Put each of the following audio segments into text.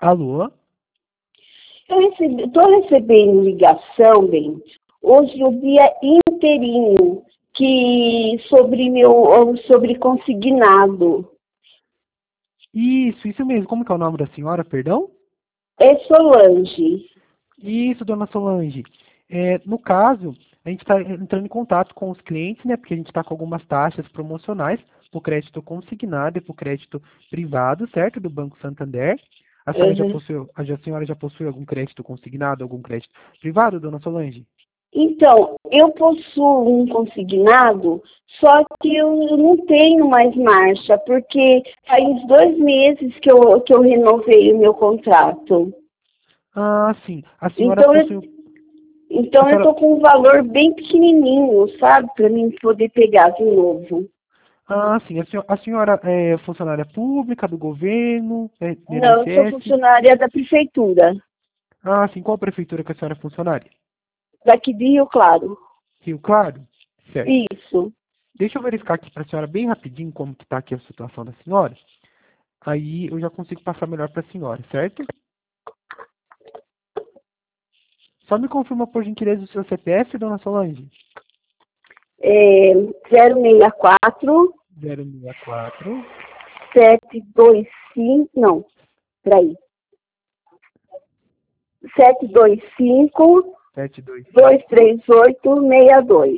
Alô? Estou recebendo ligação, bem, hoje o dia inteirinho, sobre consignado. Isso mesmo. Como que é o nome da senhora, perdão? É Solange. Isso, dona Solange. No caso, a gente está entrando em contato com os clientes, né? Porque a gente está com algumas taxas promocionais para o crédito consignado e para o crédito privado, certo? Do Banco Santander. Uhum. A senhora já possui algum crédito consignado, algum crédito privado, dona Solange? Então, eu possuo um consignado, só que eu não tenho mais marcha, porque faz 2 meses que eu renovei o meu contrato. Ah, sim. Então, A eu senhora, estou com um valor bem pequenininho, sabe, para mim poder pegar de novo. sim. A senhora é funcionária pública, do governo, do Não, eu sou INSS? funcionária da prefeitura, Ah, sim. Qual prefeitura que a senhora é funcionária? daqui de Rio Claro. Rio Claro? Certo. Isso. Deixa eu verificar aqui para a senhora bem rapidinho como que está aqui a situação da senhora. Aí eu já consigo passar melhor para a senhora, certo? Só me confirma, por gentileza, o seu CPF, dona Solange. É 064 064 725, não, peraí. 725 725 23862.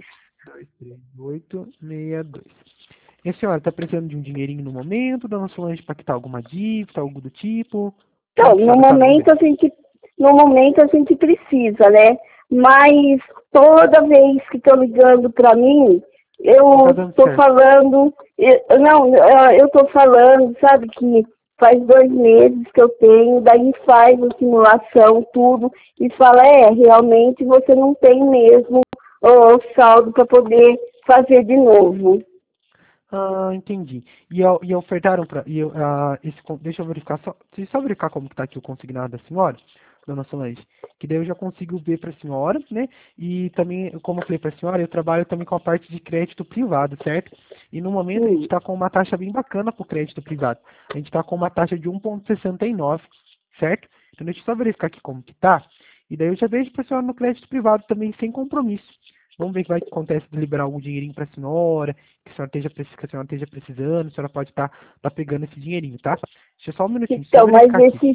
23862. E a senhora está precisando de um dinheirinho no momento, dona Solange, para quitar alguma dívida, algo do tipo? Como Então, que a senhora está no momento? no momento a gente precisa, né? Mas toda vez que estão ligando para mim, Não está eu dando estou certo. falando, não, eu estou falando, sabe, que faz 2 meses que eu tenho, daí faz a simulação, tudo, e fala, realmente você não tem mesmo o saldo para poder fazer de novo. Ah, entendi. E ofertaram para. Deixa eu verificar só. Deixa eu só verificar como que tá aqui o consignado da senhora, dona Solange. Que daí eu já consigo ver para a senhora, né? E também, como eu falei para a senhora, eu trabalho também com a parte de crédito privado, certo? E no momento a gente Hum. está com uma taxa bem bacana para o crédito privado. A gente está com uma taxa de 1,69, certo? Então deixa eu só verificar aqui como que tá. E daí eu já vejo para a senhora no crédito privado também sem compromisso. Vamos ver o que vai acontecer de liberar algum dinheirinho para a senhora, que a senhora esteja precisando, a senhora pode estar pegando esse dinheirinho, tá? Deixa eu só um minutinho, só Então, mas verificar aqui.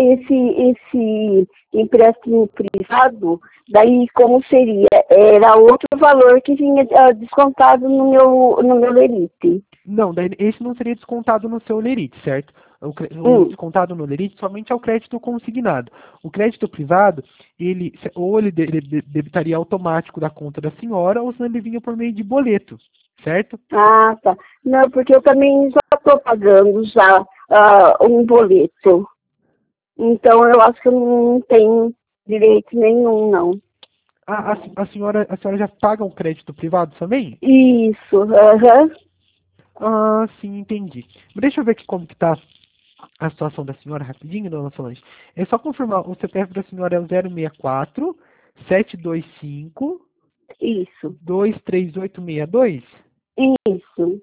esse empréstimo privado, daí como seria? Era outro valor que vinha descontado no meu Lerite. Não, daí esse não seria descontado no seu lerite, certo? O Hum. descontado no lerite somente é o crédito consignado. O crédito privado, ou ele debitaria automático da conta da senhora, ou senão ele vinha por meio de boleto, certo? Ah, tá. Não, porque eu também já estou pagando já um boleto. Então, eu acho que eu não tenho direito nenhum, não. A senhora já paga um crédito privado também? Isso, aham. Ah, sim, entendi. Deixa eu ver aqui como que tá a situação da senhora rapidinho, dona Solange. É só confirmar, o CPF da senhora é o 064 725 Isso, 23862? isso.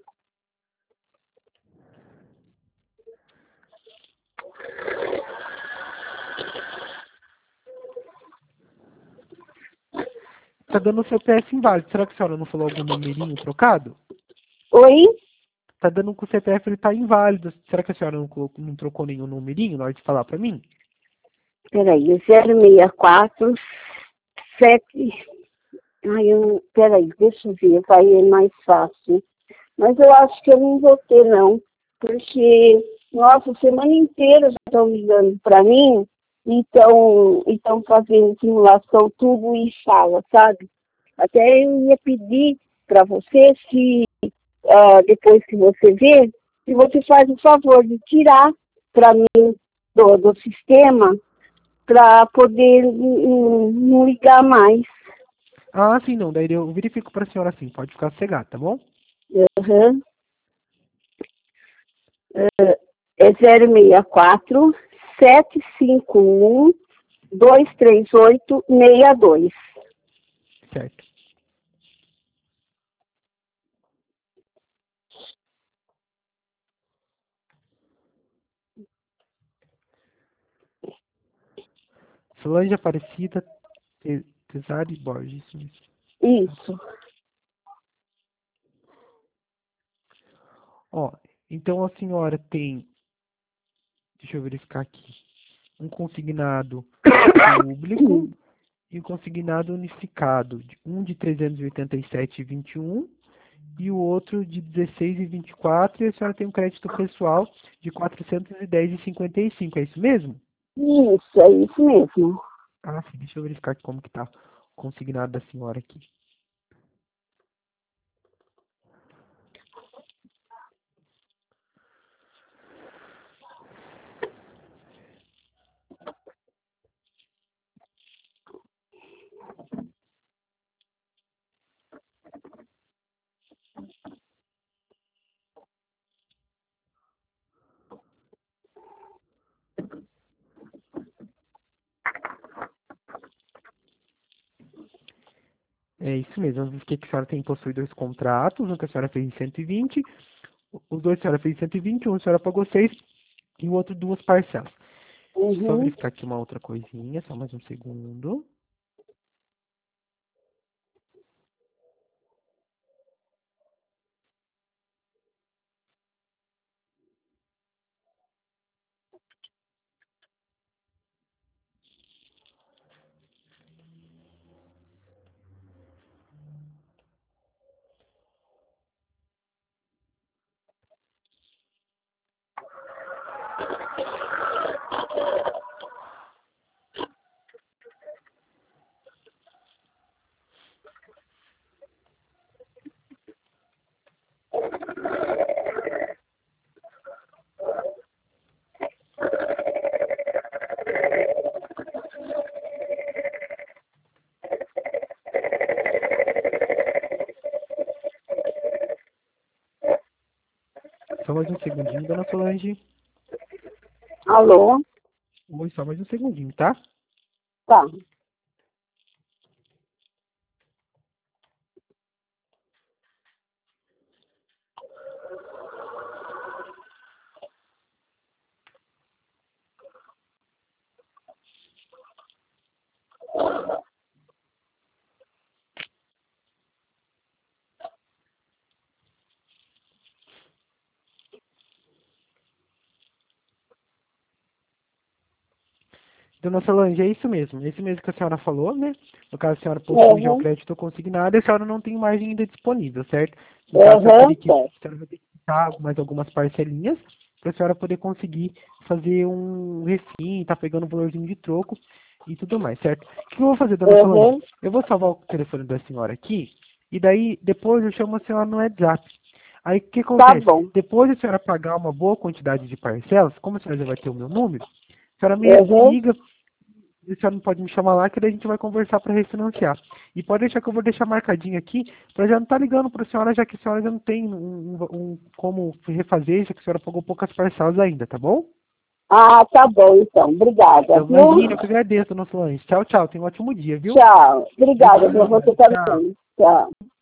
Tá dando o CPF inválido. Será que a senhora não falou algum numerinho trocado? Oi? Tá dando que o CPF ele tá inválido. Será que a senhora não trocou nenhum numerinho na hora de falar pra mim? Peraí, 064 7. Ai, peraí, deixa eu ver, vai é mais fácil. Mas eu acho que eu não vou ter, não. Porque, nossa, a semana inteira já estão ligando para mim e estão fazendo simulação, tudo e fala, sabe? Até eu ia pedir para você, se depois que você vê, se você faz o favor de tirar para mim do sistema para poder não ligar mais. Ah, sim, não. Daí eu verifico pra senhora assim. Pode ficar sossegado, tá bom? Uhum. É 064 751 23862. Certo. Solange Aparecida Tesari Borges, isso mesmo. Isso. Ó, então a senhora tem, deixa eu verificar aqui, um consignado público e um consignado unificado, um de 387,21 e o outro de 16,24, e a senhora tem um crédito pessoal de 410,55, é isso mesmo? Isso, é isso mesmo. Ah, sim, deixa eu verificar aqui como que tá o consignado da senhora aqui. É isso mesmo, eu verifiquei que a senhora possui 2 contratos, um que a senhora fez em 120, os dois a senhora fez em 120, um a senhora pagou 6 e o outro 2 parcelas. Deixa eu só Uhum. verificar aqui uma outra coisinha, só mais um segundo. Só mais um segundinho, dona Solange. Alô? Oi, só mais um segundinho, tá? Tá. Dona Solange, é isso mesmo. É isso mesmo que a senhora falou, né? No caso, a senhora possui já o Uhum. crédito consignado e a senhora não tem margem ainda disponível, certo? No caso, Uhum, a certo. senhora vai ter que quitar mais algumas parcelinhas para a senhora poder conseguir fazer um refim, tá pegando um valorzinho de troco e tudo mais, certo? O que eu vou fazer, dona Solange? Uhum. Eu vou salvar o telefone da senhora aqui e daí depois eu chamo a senhora no WhatsApp. Aí o que Tá acontece? bom. Depois a senhora pagar uma boa quantidade de parcelas, como a senhora já vai ter o meu número, a senhora me Uhum. liga, a senhora não pode me chamar lá, que daí a gente vai conversar para refinanciar. E pode deixar que eu vou deixar marcadinho aqui, para já não estar ligando para a senhora, já que a senhora já não tem como refazer, já que a senhora pagou poucas parcelas ainda, tá bom? Ah, tá bom, então. Obrigada, Então, imagina, eu viu? que agradeço, dona Solange. Tchau, tchau. Tenha um ótimo dia, viu? Tchau. Obrigada por Obrigado. você Tchau. também. Tchau.